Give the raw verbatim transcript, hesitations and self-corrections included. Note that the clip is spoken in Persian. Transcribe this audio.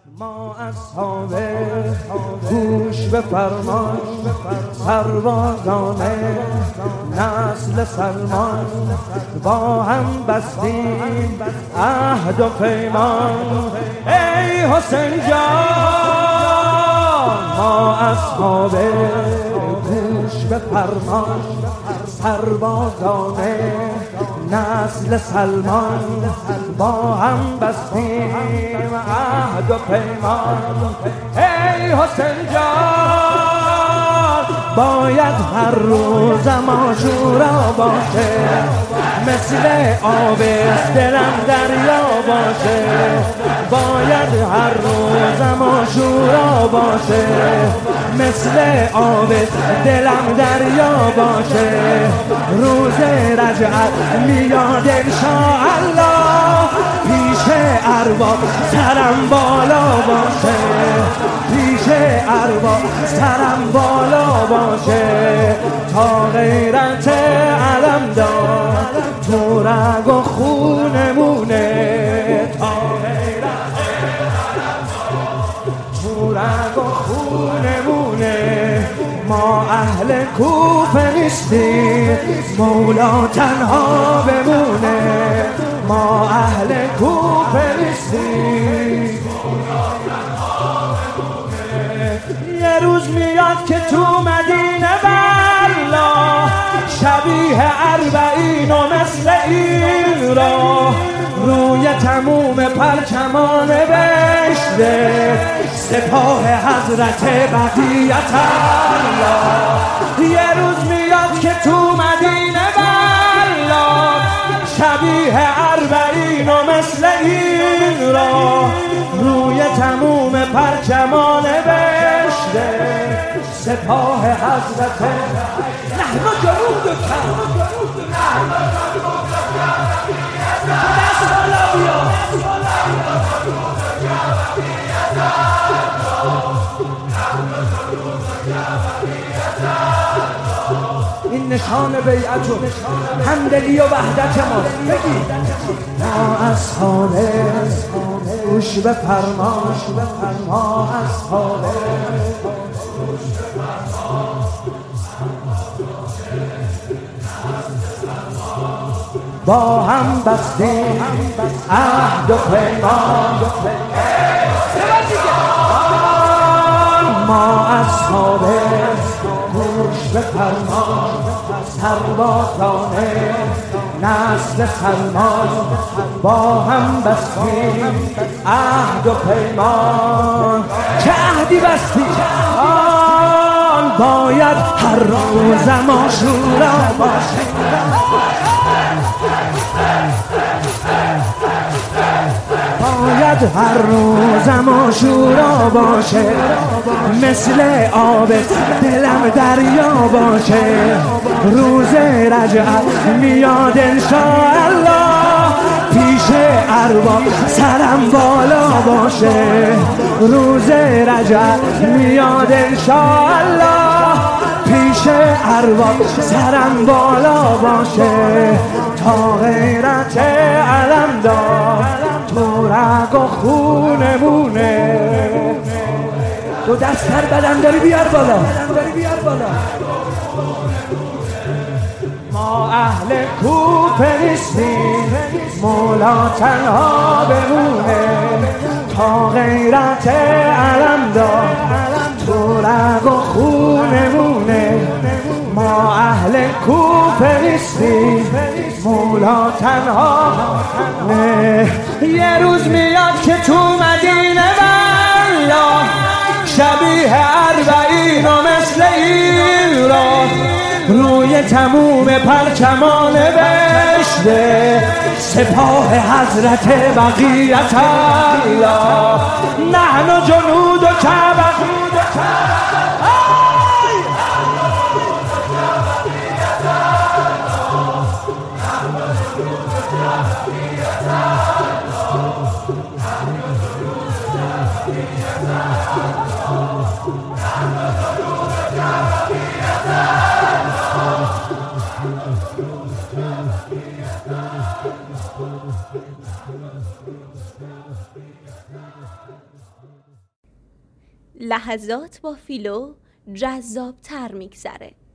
ما اصحاب گوش به فرمان سربازان نسل سلمان با هم بستیم عهد و پیمان. ای حسین جان ما اصحاب گوش به فرمان سربازان نسل سلمان با هم بستیم عهد و پیمان. ای حسین جان باید هر روزم آشورا باشه، مثل آب دلم دریا باشه. باید هر روزم آشورا باشه، مثل آب دلم دریا باشه. روز رجعت میاد انشاءالله، پیش ارباب سرم بالا باشه، پیش ارباب سرم بالا باشه. تا غیرت علمدار تو رگ و خونمونه، تا غیرت علمدار تو رگ و خونمونه. ما اهل کوفه نیستیم مولا تنها بمونه، ما اهل کوفه نیستیم مولا تنها بمونه. یه روز میاد که تو مدینه والله شبیه اربعین و مثل این را روی تموم پرچمان بشته سپاه حضرت بقیت الله. یه روز میاد که تو مدینه والله شبیه اربعین و مثل این را روی تموم پرچمان بشته سپاه حضرت نحن جنود کم دست بالا بیا. این نشان بیعت و همدلی و وحدت ماست. بگی ما اصحاب گوش به فرمان، ما اصحاب گوش به فرمان با هم بستیم عهد و پیمان. ما اصحاب گوش به فرمان سربازان نسل سلمان با هم بستیم عهد و پیمان. چه عهدی بستیم آن باید هر روزم آشورا باشه، باید هر روزم آشورا باشه، مثل آب دلم دریا باشه. روز رجعت میاد انشاءالله، پیش ارباب سرم بالا باشه. روز رجعت میاد انشاءالله، پیش ارباب سرم بالا باشه. تا غیرت علمدار تو رگ و خونمونه. دو دست هر بدن داری بیار بالا، ما اهل کوفه نیستیم مولا تنها بمونه. تا غیرت علمدار تو رگ و خونمونه. ما اهل کوفه نیستیم مولا تنها نه. یه روز میاد که تو مدینه والله شبیه اربعین و مثل این را روی تموم پرچمان بشته سپاه حضرت بقیت الله. نحن جنود و کعبه Thank you. لحظات با فیلو جذاب تر میگذره.